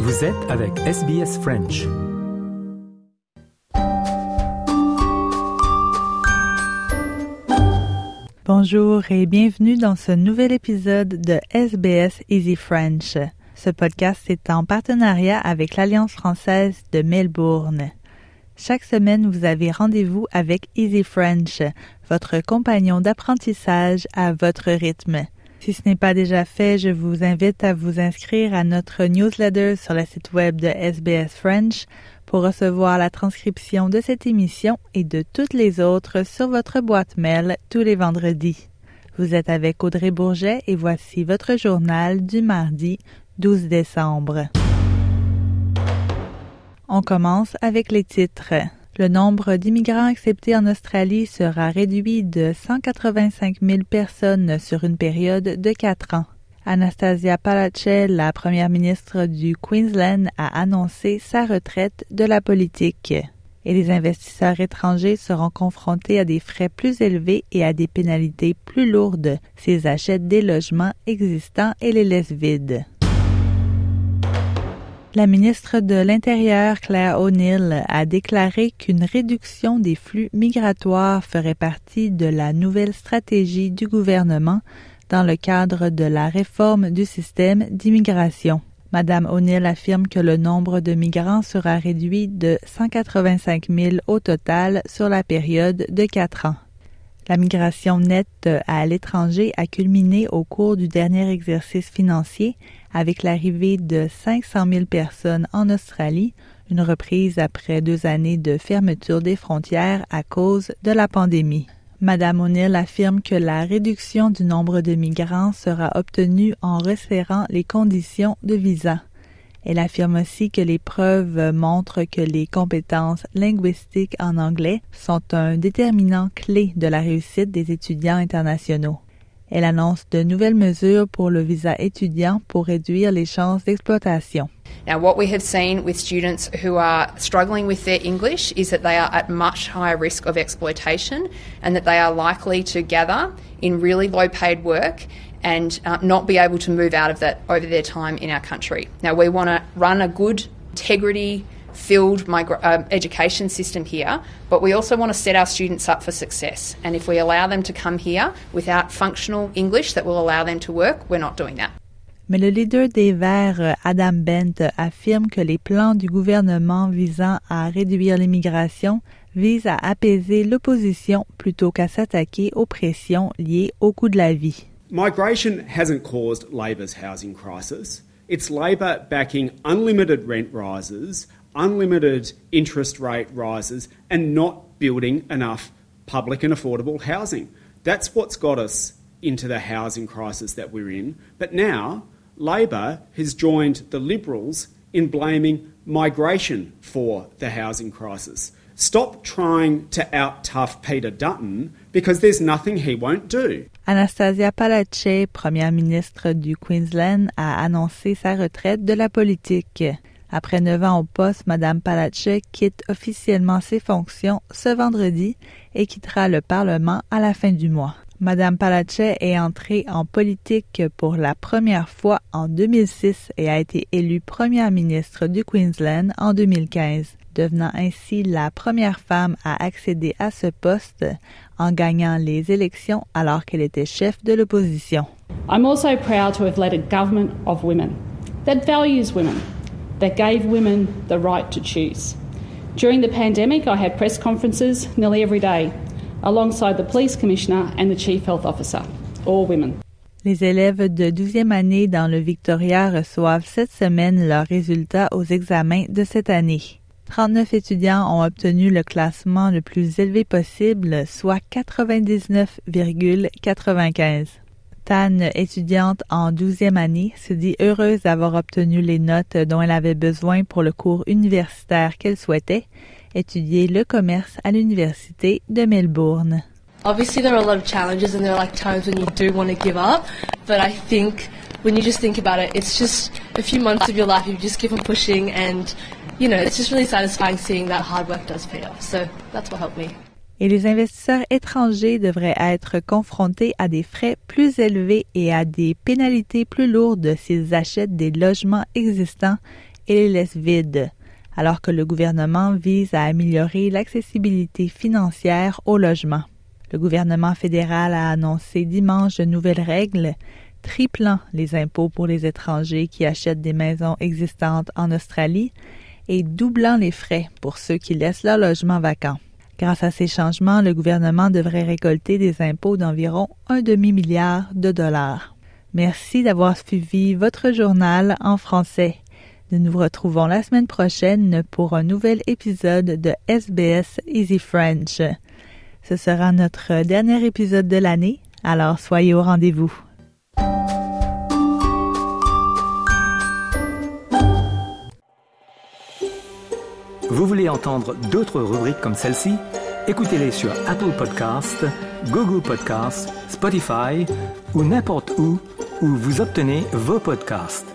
Vous êtes avec SBS French. Bonjour et bienvenue dans ce nouvel épisode de SBS Easy French. Ce podcast est en partenariat avec l'Alliance française de Melbourne. Chaque semaine, vous avez rendez-vous avec Easy French, votre compagnon d'apprentissage à votre rythme. Si ce n'est pas déjà fait, je vous invite à vous inscrire à notre newsletter sur le site web de SBS French pour recevoir la transcription de cette émission et de toutes les autres sur votre boîte mail tous les vendredis. Vous êtes avec Audrey Bourget et voici votre journal du mardi 12 décembre. On commence avec les titres. Le nombre d'immigrants acceptés en Australie sera réduit de 185 000 personnes sur une période de 4 ans. Anastasia Palaszczuk, la première ministre du Queensland, a annoncé sa retraite de la politique. Et les investisseurs étrangers seront confrontés à des frais plus élevés et à des pénalités plus lourdes s'ils achètent des logements existants et les laissent vides. La ministre de l'Intérieur, Claire O'Neill, a déclaré qu'une réduction des flux migratoires ferait partie de la nouvelle stratégie du gouvernement dans le cadre de la réforme du système d'immigration. Madame O'Neill affirme que le nombre de migrants sera réduit de 185 000 au total sur la période de 4 ans. La migration nette à l'étranger a culminé au cours du dernier exercice financier avec l'arrivée de 500 000 personnes en Australie, une reprise après 2 années de fermeture des frontières à cause de la pandémie. Madame O'Neill affirme que la réduction du nombre de migrants sera obtenue en resserrant les conditions de visa. Elle affirme aussi que les preuves montrent que les compétences linguistiques en anglais sont un déterminant clé de la réussite des étudiants internationaux. Elle annonce de nouvelles mesures pour le visa étudiant pour réduire les chances d'exploitation. Now, what we have seen with students who are struggling with their English is that they are at much higher risk of exploitation and that they are likely to gather in really low-paid work and not be able to move out of that over their time in our country. Now, we want to run a good, integrity-filled education system here, but we also want to set our students up for success. And if we allow them to come here without functional English that will allow them to work, we're not doing that. Mais le leader des Verts, Adam Bent, affirme que les plans du gouvernement visant à réduire l'immigration visent à apaiser l'opposition plutôt qu'à s'attaquer aux pressions liées au coût de la vie. Migration hasn't caused Labor's housing crisis. It's Labor backing unlimited rent rises, unlimited interest rate rises, and not building enough public and affordable housing. That's what's got us into the housing crisis that we're in. But now, Labor has joined the Liberals in blaming migration for the housing crisis. Stop trying to out-tough Peter Dutton because there's nothing he won't do. Anastasia Palaszczuk, première ministre du Queensland, a annoncé sa retraite de la politique. Après 9 ans au poste, Mme Palaszczuk quitte officiellement ses fonctions ce vendredi et quittera le Parlement à la fin du mois. Mme Palaszczuk est entrée en politique pour la première fois en 2006 et a été élue première ministre du Queensland en 2015, devenant ainsi la première femme à accéder à ce poste en gagnant les élections alors qu'elle était chef de l'opposition. I'm also proud to have led a government of women that values women, that gave women the right to choose. During the pandemic, I had press conferences nearly every day, alongside the police commissioner and the chief health officer, all women. Les élèves de 12e année dans le Victoria reçoivent cette semaine leurs résultats aux examens de cette année. 39 étudiants ont obtenu le classement le plus élevé possible, soit 99,95. Tan, étudiante en 12e année, se dit heureuse d'avoir obtenu les notes dont elle avait besoin pour le cours universitaire qu'elle souhaitait, étudier le commerce à l'Université de Melbourne. Obviously there are a lot of challenges and there are like times when you do want to give up, but I think when you just think about it, it's just a few months of your life, you just keep on pushing and, you know, it's just really satisfying seeing that hard work does pay off. So that's what helped me. Et les investisseurs étrangers devraient être confrontés à des frais plus élevés et à des pénalités plus lourdes s'ils achètent des logements existants et les laisse vides, alors que le gouvernement vise à améliorer l'accessibilité financière au logement. Le gouvernement fédéral a annoncé dimanche de nouvelles règles, triplant les impôts pour les étrangers qui achètent des maisons existantes en Australie et doublant les frais pour ceux qui laissent leur logement vacant. Grâce à ces changements, le gouvernement devrait récolter des impôts d'environ 1,5 milliard de dollars. Merci d'avoir suivi votre journal en français. Nous nous retrouvons la semaine prochaine pour un nouvel épisode de SBS Easy French. Ce sera notre dernier épisode de l'année, alors soyez au rendez-vous. Vous voulez entendre d'autres rubriques comme celle-ci? Écoutez-les sur Apple Podcasts, Google Podcasts, Spotify ou n'importe où vous obtenez vos podcasts.